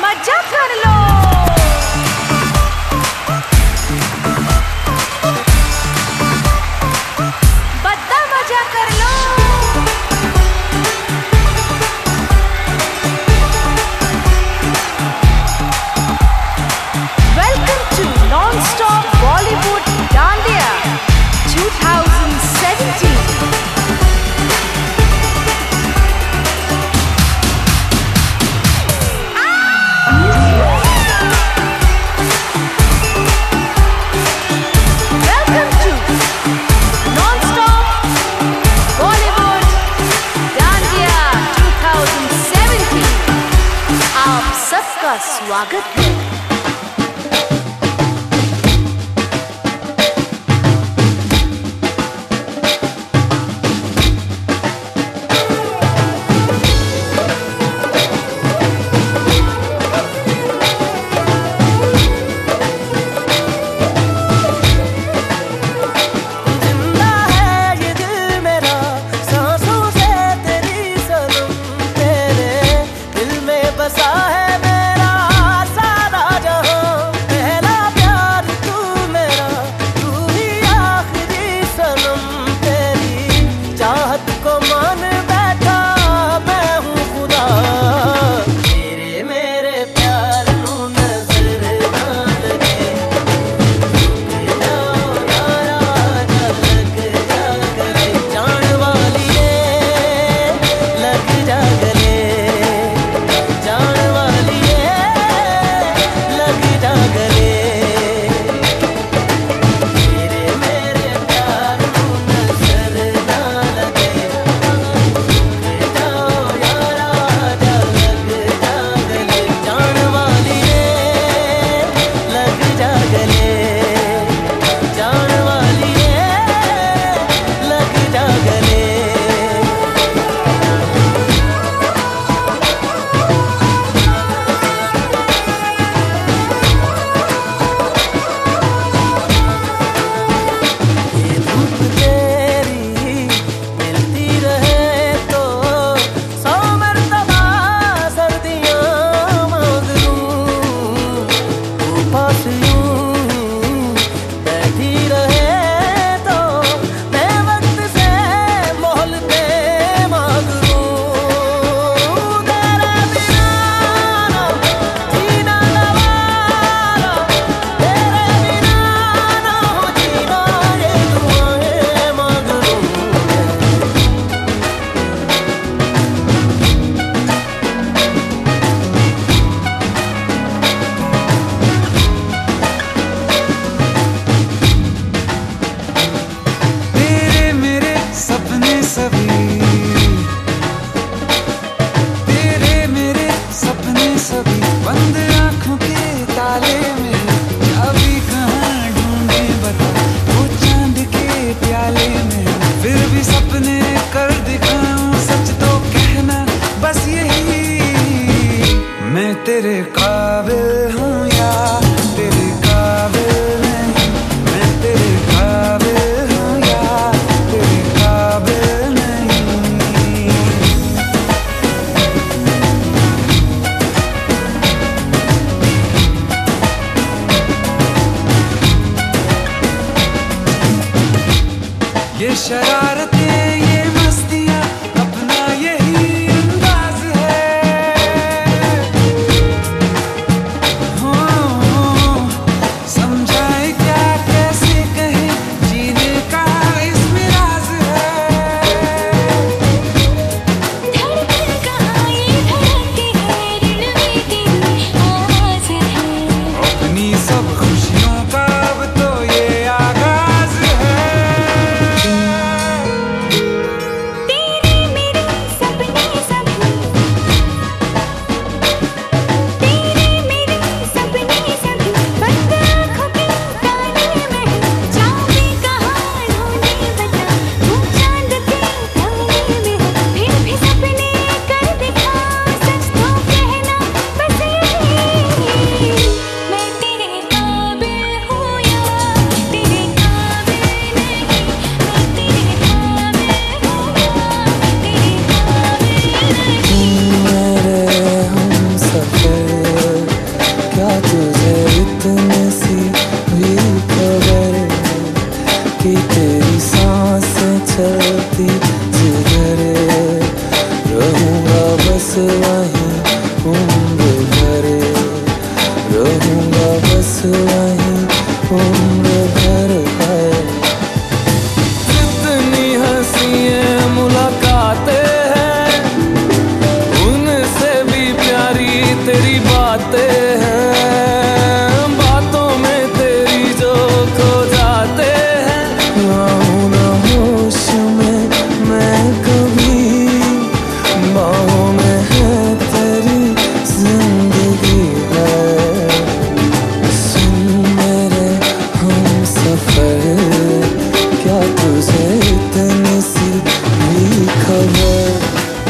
मजा कर लो। बद्दा मजा कर लो। Welcome to non stop Bollywood dandiya 2017। सबका स्वागत है। तेरे काबिल हूँ या तेरे काबिल नहीं, मैं तेरे काबिल हूँ या तेरे काबिल नहीं। ये शरारतें ये मस्तियाँ अपना यही अंदाज है। समझाए क्या कैसे कहें जीने का इसमें राज है। धड़कन कहाँ ये धड़कती है, दिल में तेरी आवाज़ है। अपनी सब खुशियों का अब तो ये आगाज है। आते हैं, बातों में तेरी जो खो जाते हैं। आऊं ना होश में मैं कभी, बाहों में है तेरी जिंदगी है। सुन मेरे हमसफर, क्या तुझे इतनी सी भी खबर?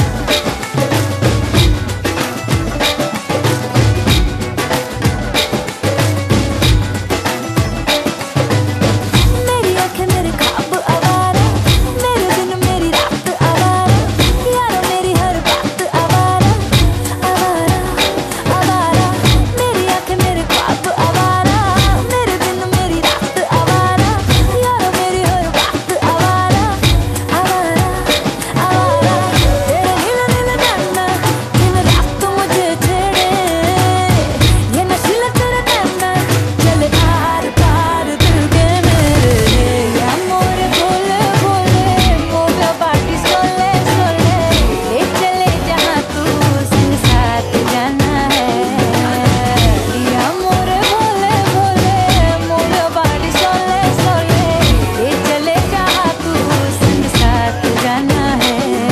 मेरी आँखें मेरे ख्वाब आवारा, मेरे दिन मेरी रात आवारा, यारो मेरी हर बात आवारा आवारा आवारा। मेरी आँखें मेरे ख्वाब आवारा, मेरे दिन मेरी रात आवारा, यारो मेरी हर बात आवारा आवारा आवारा। तेरे नीला नीला नैना दिन रात मुझे छेड़े, ये नशीला तेरा नैना चले आर पार दिल के मेरे। या मोरे भोले भोले मोगा बाटी सोले सोले, ले चले जहाँ तू संग साथ जाना है। या मोरे भोले भोले मोगा बाटी सोले सोले, ले चले जहाँ तू संग साथ जाना है।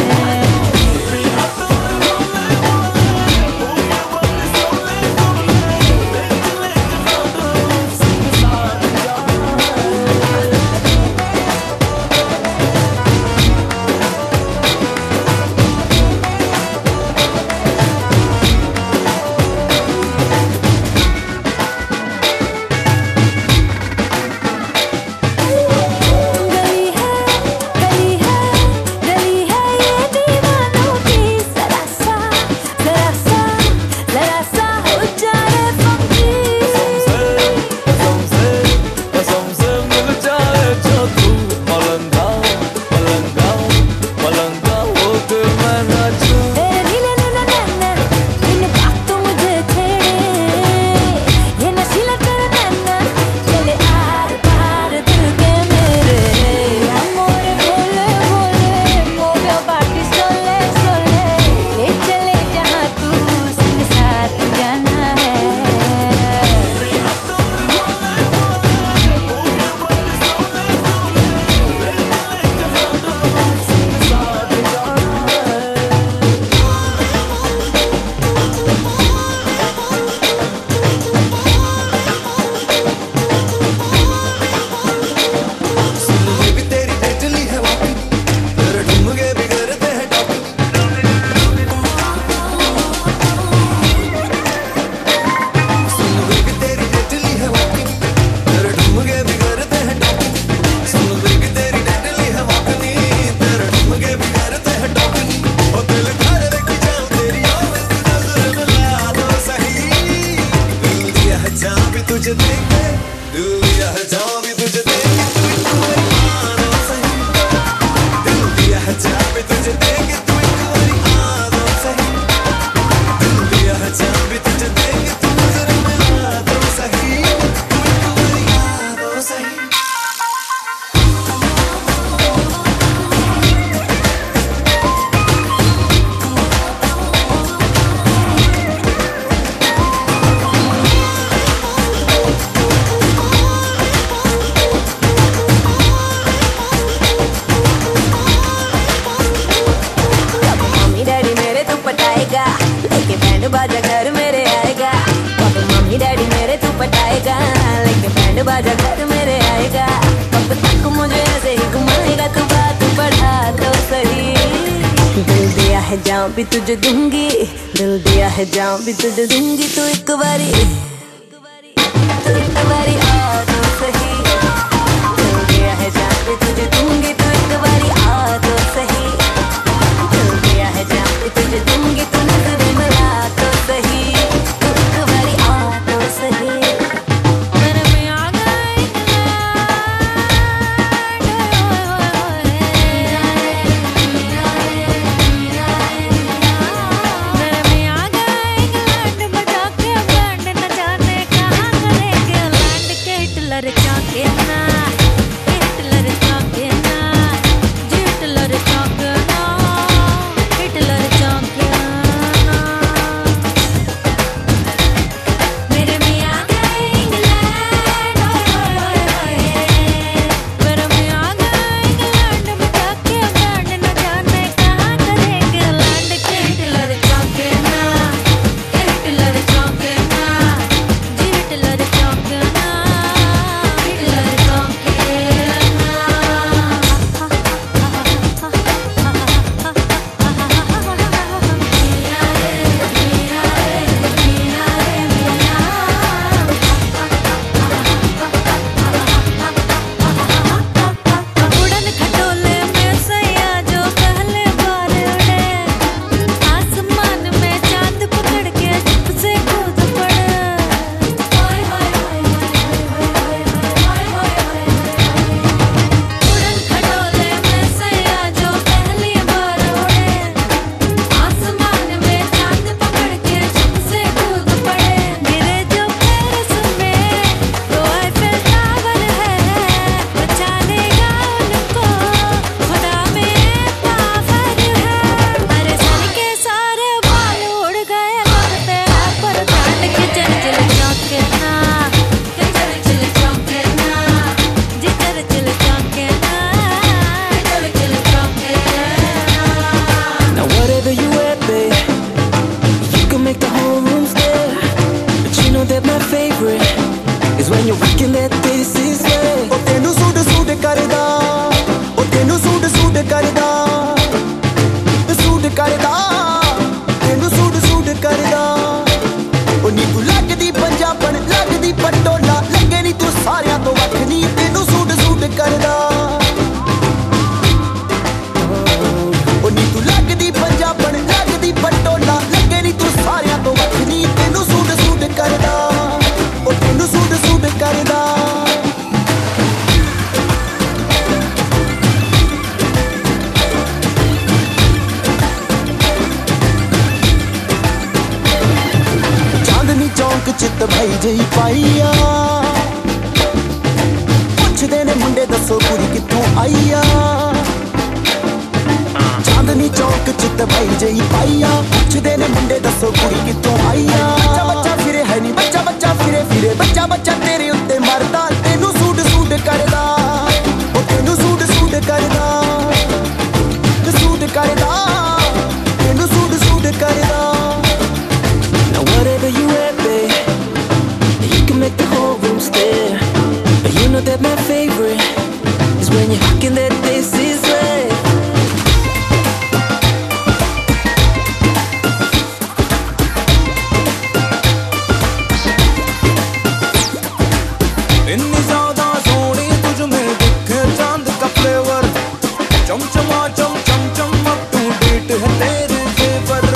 गली है ये दीवानों की, जरा सा जरा सा हो जाए फंकी। कसम से मिल जाए जो तू, मलंगा मलंगा मलंगा होकर मैं नाचूं। तेरे नीले नीले नैना दिन रात मुझे छेड़े, ये नशीला तेरा नैना चले आर पार दिल के मेरे। या मोरे भोले भोले मोगा बाटी सोले सोले, ले चले जहाँ तू संग साथ जाना है। सुन भी तेरी तेजली है वाकई, तेरे ठुमके बिगड़ते हैं टॉकी। सुन भी तेरी तेजली है वाकई, तेरे ठुमके बिगड़ते हैं टॉकी। सुन भी तेरी तेजली है वाकई, तेरे ठुमके बिगड़ते हैं टॉकी। ओ दिल कर रखी जान तेरी आवाज़ नजर मिला दो सही। दिल दिया है जान भी तुझे देखे, दिल दिया है जान भी तुझे देखे, तू एक बारी आना सही। दिल दिया है जान भी तुझे देखे, तू एक बारी आना सही। दिल दिया है जान भी तुझे देखे, तू नजर मिला दो सही। तू एक बारी आना सही। मम्मी डैडी मेरे तू पटाएगा, लेके बैंड बाजा घर मेरे आएगा। पापा मम्मी डैडी मेरे तू पटाएगा, लेके बैंड बाजा घर मेरे आएगा। कब तक मुझे ऐसे ही घुमाएगा, तू बात बढ़ा तो सही। दिल दिया है जान भी तुझे दूंगी, दिल दिया है जान भी तुझे दूंगी। तू एक बारी आ तो सही। दिल दिया है जान भी तुझे दूंगी, तू एक बारी आ तो सही। दिल दिया है जान भी तुझे दूंगी, तू नजर मिला तो सही। तू एक बारी आ तो सही। मेरे में आ गए इंग्लैंड बजा के band fucking let this is way o tenu suit karda o tenu suit karda tenu suit karda o ਨੀ ਤੂੰ ਲੱਗਦੀ ਪੰਜਾਬਣ ਲੱਗਦੀ ਪਟੋਲਾ ਲੱਗੇ ਨੀ ਤੂੰ ਸਾਰਿਆਂ ਤੋਂ ਵੱਖ ਨੀ ਤੈਨੂੰ ਸੂਟ ਕਰਦਾ o ਨੀ ਤੂੰ ਲੱਗਦੀ ਪੰਜਾਬਣ ਲੱਗਦੀ ਪਟੋਲਾ ਲੱਗੇ ਨੀ ਤੂੰ ਸਾਰਿਆਂ ਤੋਂ ਵੱਖ ਨੀ ਤੈਨੂੰ ਸੂਟ ਕਰਦਾ o ਤੈਨੂੰ ਸੂਟ ਕਰਦਾ ਚਾਂਦਨੀ ਚੌਂਕ ਚਿੱਤ ਭਾਈ ਜਈ ਪਾਈਆ ਪੁੱਛਦੇ ਨੇ ਮੁੰਡੇ ਦੱਸੋ ਕੁੜੀ ਕਿੱਥੋਂ ਆਈ ਆ ਚਾਂਦਨੀ ਚੌਂਕ ਚਿੱਤ ਭਾਈ ਜਈ ਪਾਈਆ ਪੁੱਛਦੇ ਨੇ ਮੁੰਡੇ ਦੱਸੋ ਕੁੜੀ ਕਿੱਥੋਂ ਆਈ ਆ ਬੱਚਾ ਫਿਰੇ ਹੈ ਨਹੀਂ ਬੱਚਾ ਫਿਰੇ ਬੱਚਾ ਤੇਰੇ ਉੱਤੇ ਮਰਦਾ ਤੈਨੂੰ ਸੂਟ ਕਰਦਾ ਉਹ ਤੈਨੂੰ ਸੂਟ ਕਰਦਾ ਤੈਨੂੰ ਸੂਟ ਕਰਦਾ Now whatever you at, babe, you can make the whole room stare. But you know that my favorite is when you're rocking that this is way. इतनी ज्यादा सोनी तुझ में दिखे चांद का फ्लेवर चमचमा चम अप टू डेट है तेरे जेवर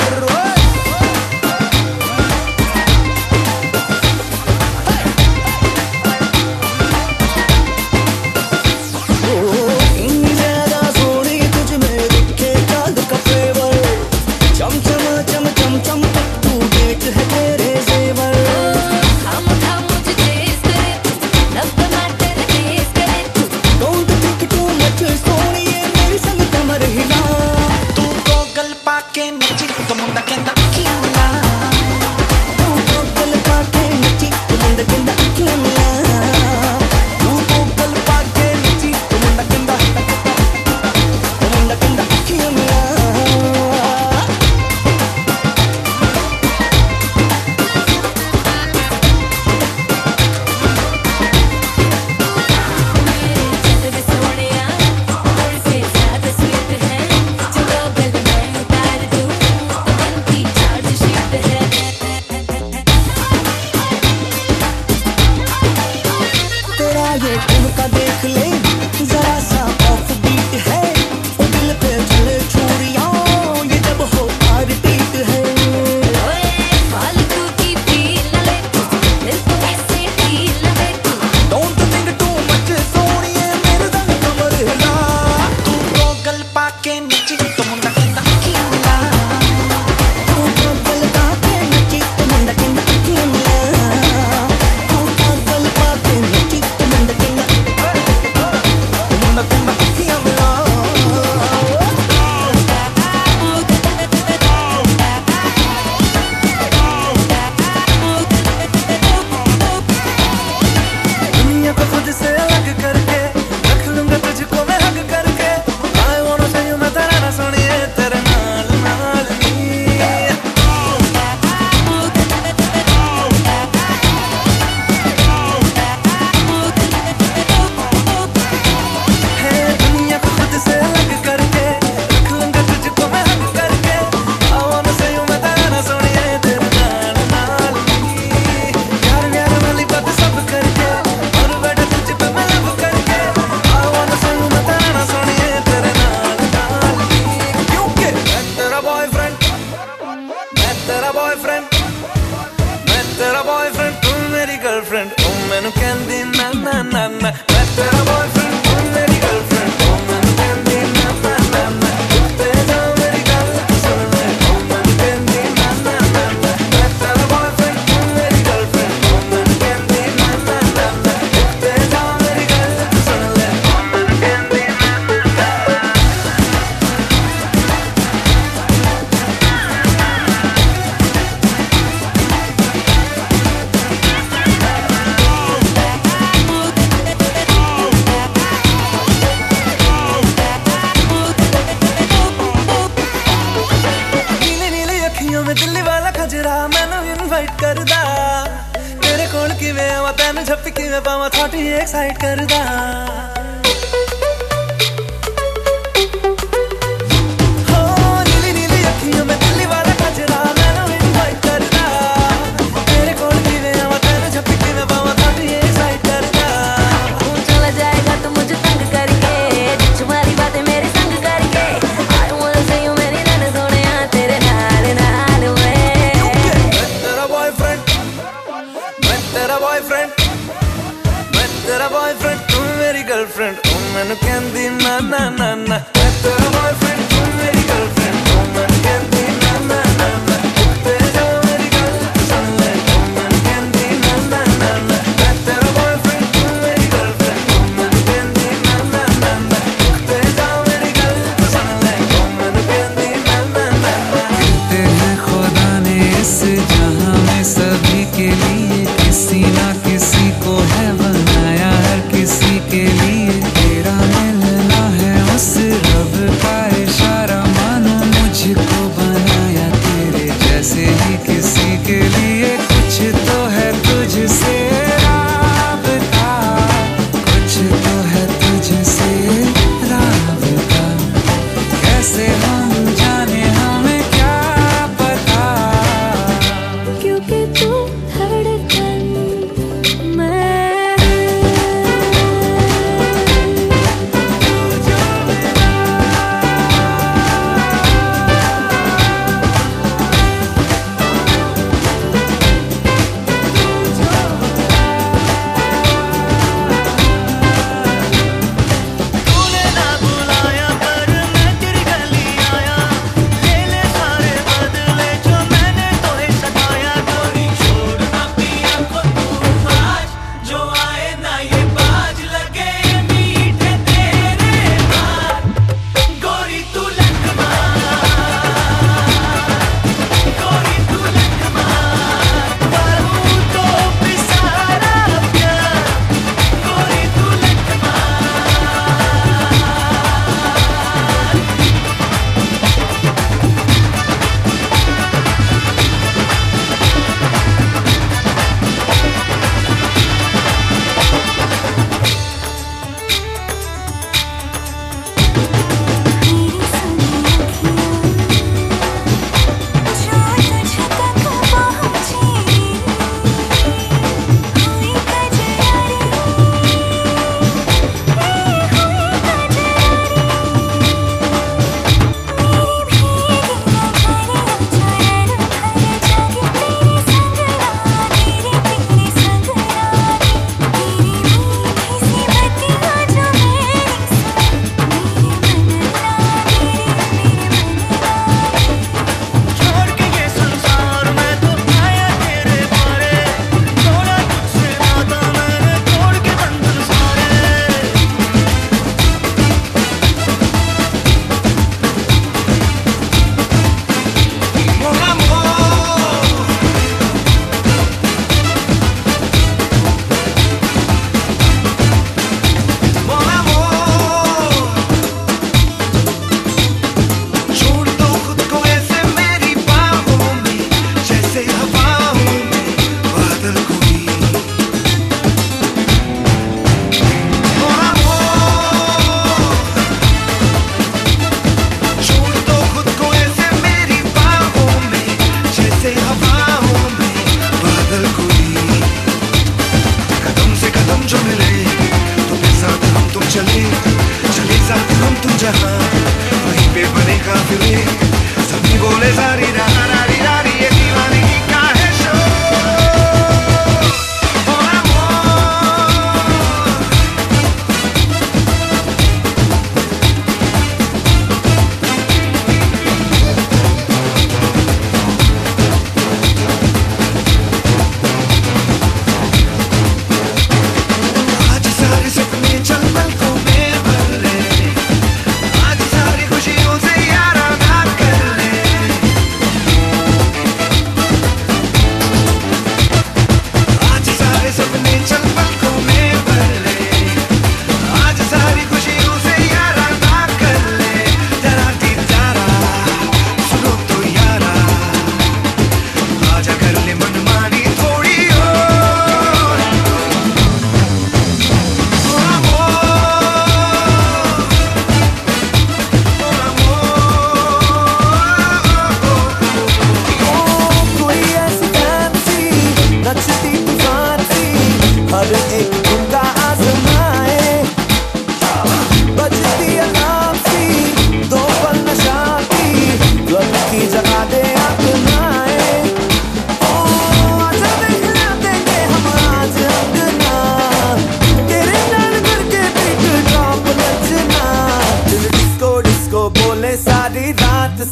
कि मैं आवा तेन झपकी में पावा थोड़ी एक्साइट करदा हो नीली नीली अखियों में दिल्ली वाला गजरा मैनू इनवाइट करदा तेरे कोल कि मैं आवा तेन झपकी में पावा थोड़ी एक्साइट करदा तू चला जाएगा तो मुझे तंग करके तुम्हारी बातें मेरे संग करके I wanna see you मेरी नैन सोने तेरे नाल नाल वे तेरा बॉयफ्रेंड तू मेरी गर्लफ्रेंड तू मैनू कहंदी ना ना ना ना मैं तेरा बॉयफ्रेंड तू मेरी गर्लफ्रेंड तू मैनू कहंदी ना ना ना ना तेरे जो मेरी गल सुन ले तू मैनू कहंदी ना ना ना ना मैं तेरा बॉयफ्रेंड तू मेरी गर्लफ्रेंड तू मैनू कहंदी ना ना ना ना तेरे जो मेरी गल सुन ले तू मैनू कहंदी ना ना ना ना कहते हैं खुदा ने इस जहां में सभी के लिए किसी ना किसी को है बनाया हर किसी के लिए तेरा मिलना है उस रब का इशारा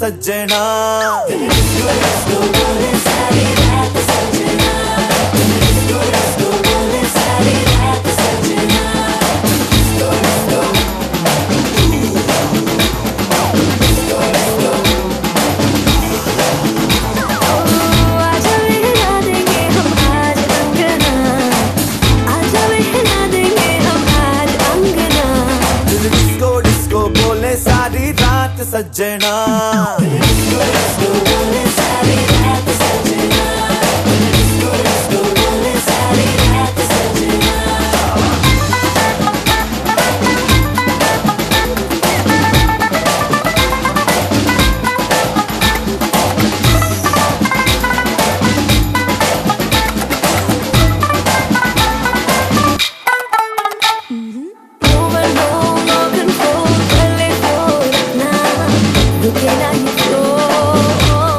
सजना। डिस्को डिस्को बोले सारी रात सजना। Looking at your floor.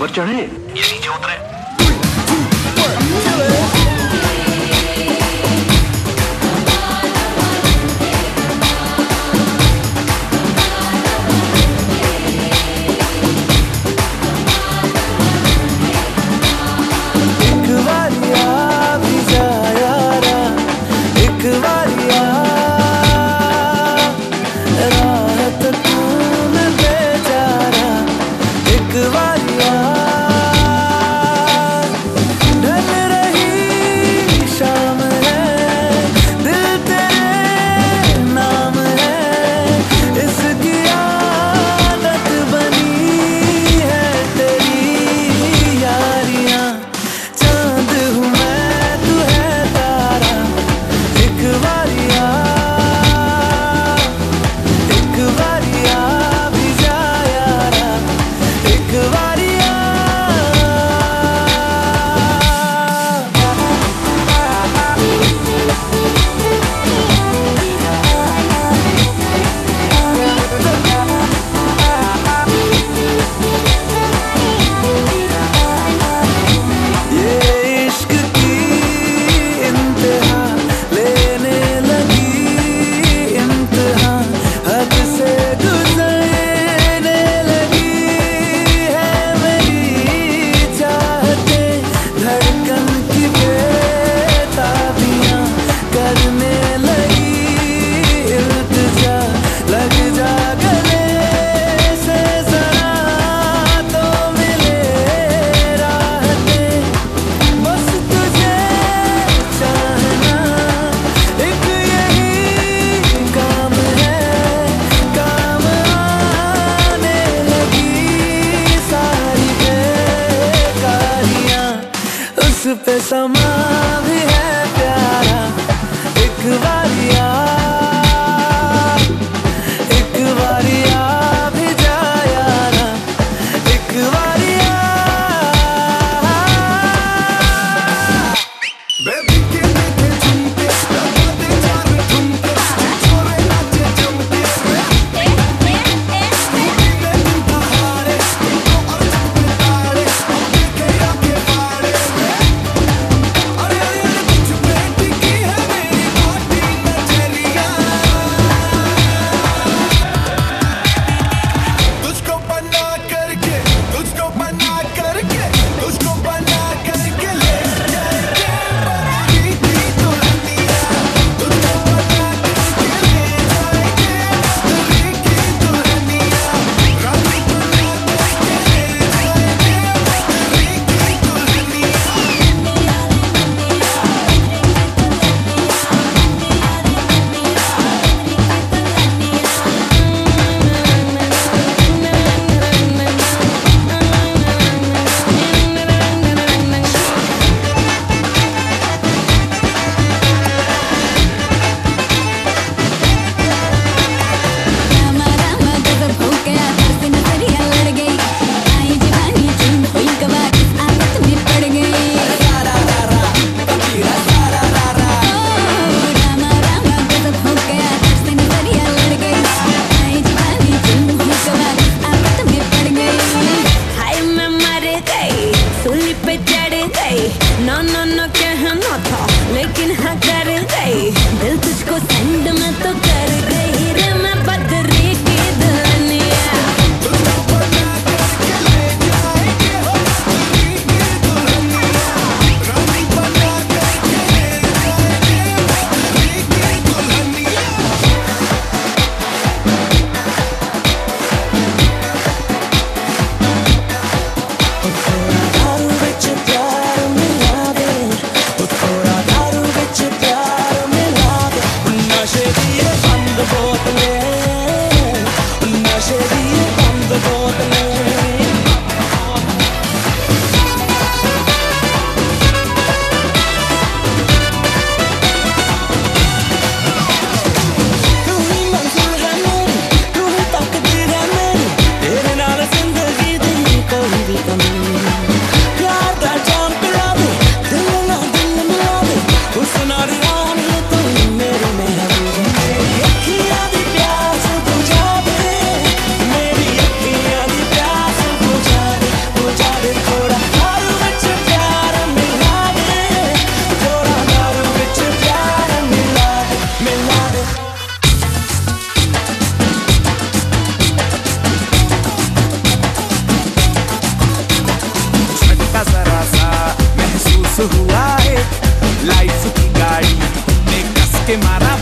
ऊपर चढ़े या नीचे उतरे।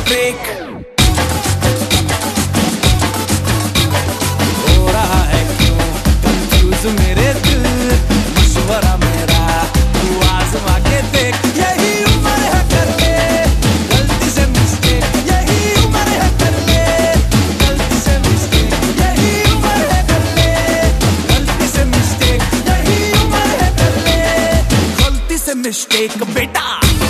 ब्रेक हो रहा है क्यों कंफ्यूज मेरे दिल मशवरा मेरा तू आजमा के देख यही उम्र है कर ले गलती से मिस्टेक यही उम्र है कर ले गलती से मिस्टेक यही उम्र है कर ले गलती से मिस्टेक यही उम्र है कर ले गलती से मिस्टेक बेटा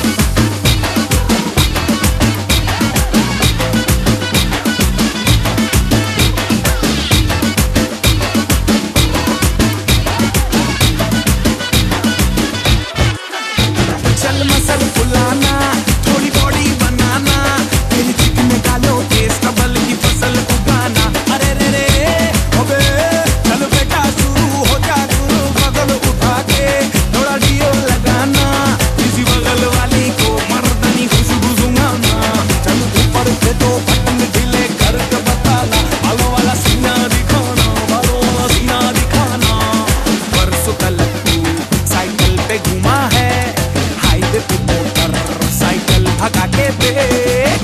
मसल फुलाना थोड़ी बॉडी बनाना तेरी चिकन निकालो केस कबल की फसल उगाना अरे रे रे अबे चलो बेटा शुरू हो जा गुरु बगल उठा के थोड़ा डियो लगाना किसी बगल वाली को मर्दानी खुशबू सुंघाना चल ऊपर से तो बटन ढीले करके बताना बालों वाला सीना दिखाना बालों वाला सीना दिखाना परसों कल तू साइकिल पे घुमा है मोटर साइकिल भगा के देख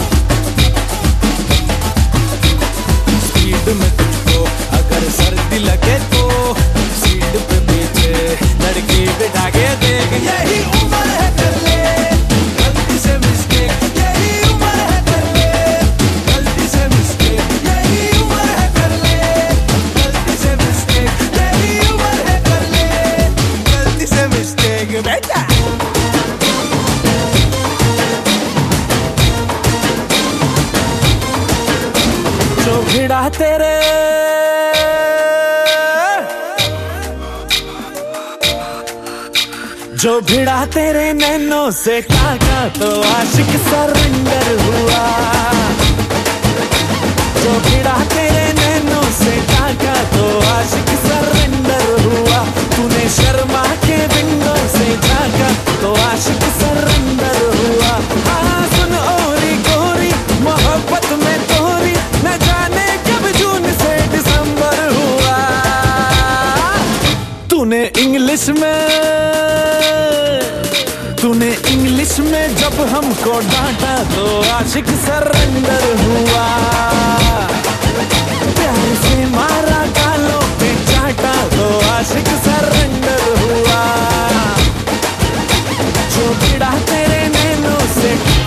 स्पीड में तुझको अगर सर्दी लगे तो सीट पे पीछे लड़की बिठा के देख यही उम्र है कर ले गलती से मिस्टेक यही उम्र है कर ले गलती से मिस्टेक यही उम्र है कर ले गलती से मिस्टेक यही उम्र है कर ले गलती से मिस्टेक बेटा जो भिड़ा तेरे जो भिड़ा तेरे नैनों से काका तो आशिक सरेंडर हुआ जो भिड़ा तेरे नैनों से काका तो आशिक सरेंडर हुआ तूने शर्मा के विंडो से झांका तो आशिक सरेंडर हुआ हाँ सुन ओरी गोरी मोहब्बत में तोरी न जाने कब जून से दिसंबर हुआ तूने इंग्लिश में जब हमको डांटा तो आशिक सरेंडर हुआ प्यार से मारा गालों पे चाटा तो आशिक सरेंडर हुआ जो भिड़ा तेरे नैनों से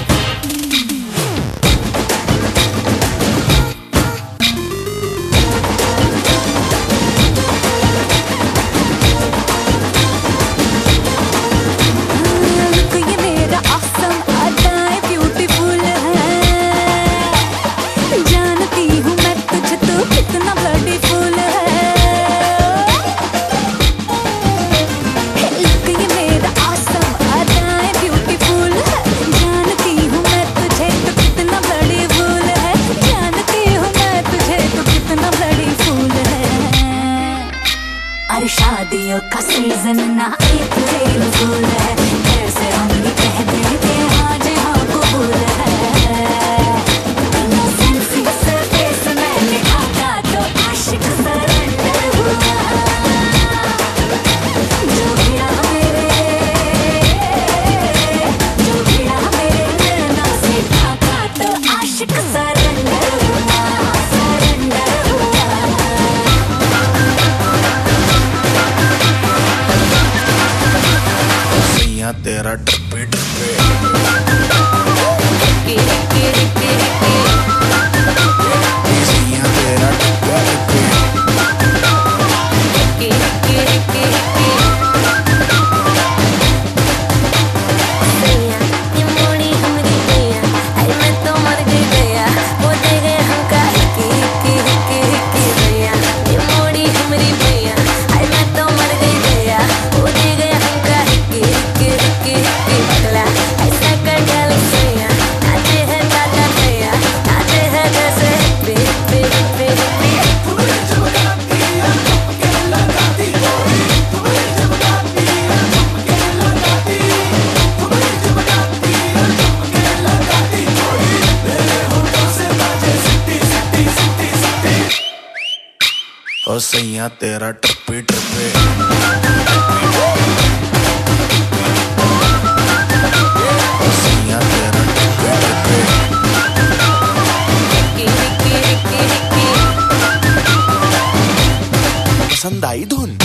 शादियों का सीजन ना अप्रैल फूल है कैसे हम भी कह देते आज हाँ कबूल है सेल्फी से फेस मैंने आका तो आशिक सरेंडर हुआ जो भिड़ा मेरे नैना से आका तो आशिक सरेंडर हुआ सरेंडर हुआ तेरा टप्पे टप्पे तेरा टप्पे ओ सैया तेरा टप्पे टप्पे ओ सैया तेरा टप्पे टप्पे पसंद आई धुन।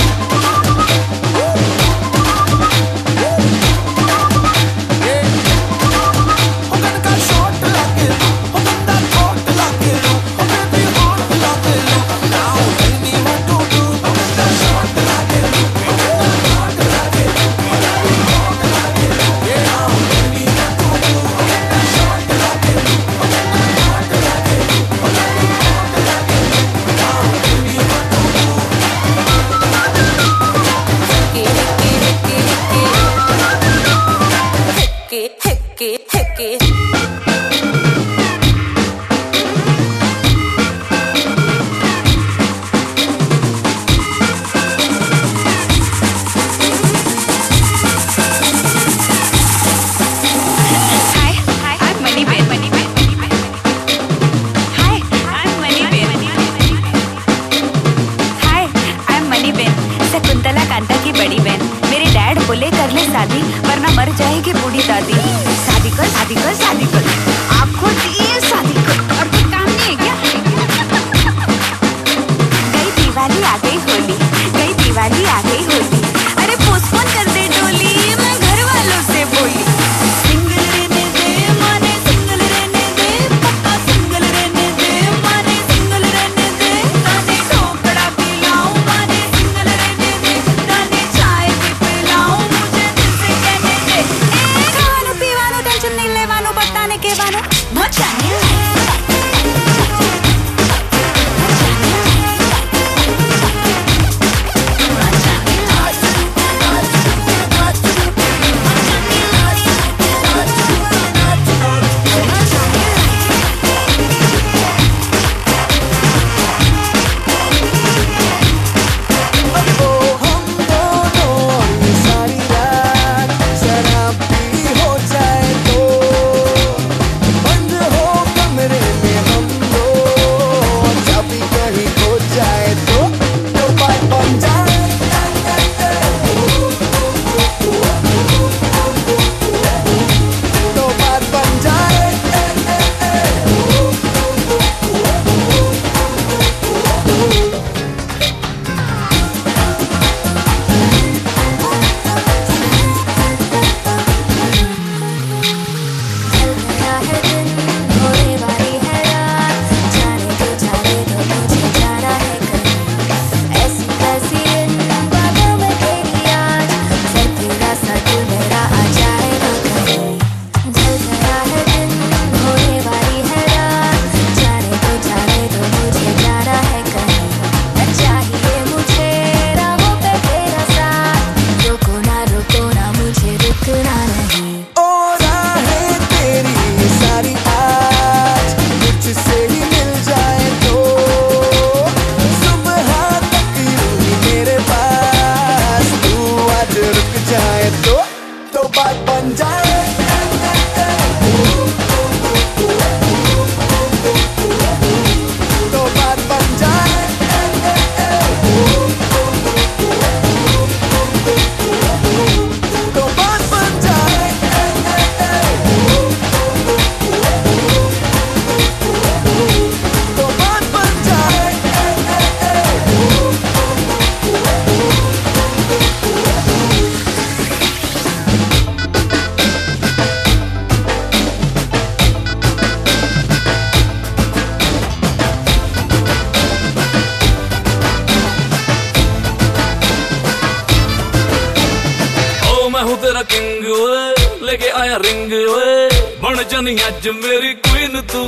तेरा किंग ओए लेके आया रिंग ओए बन जानी अज मेरी क्वीन तू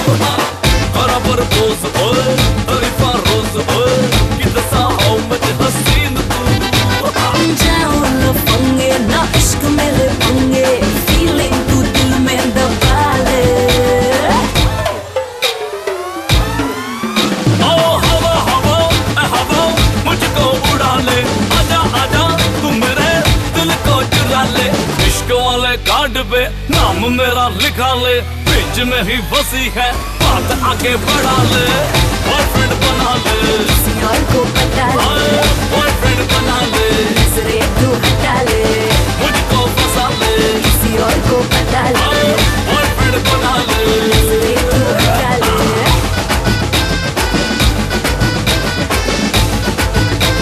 बराबर पोज ओए अरिफा रोज ओए कि दसा हो मच हसीन तू जाओ न पंगे ना इश्क मेरे पंगे फीलिंग तू दिल में दबा ले ओ हवा हवा हवा मुझको उड़ा ले आजा आजा तू मेरे दिल को चुरा ले इश्क वाले कार्ड पे नाम मेरा लिखा ले बीच में ही फंसी है बात आगे बढ़ा ले बॉयफ्रेंड बना ले किसी और को पता ले बॉयफ्रेंड बना ले नजरे तू हटा ले मुझको फंसा ले किसी और को पता ले बॉयफ्रेंड बना ले नजरे तू हटा ले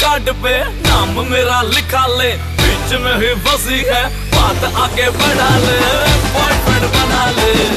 कार्ड पे नाम मेरा लिखा ले, बीच में ही फंसी है बात आगे बढ़ा ले, बॉयफ्रेंड बना ले।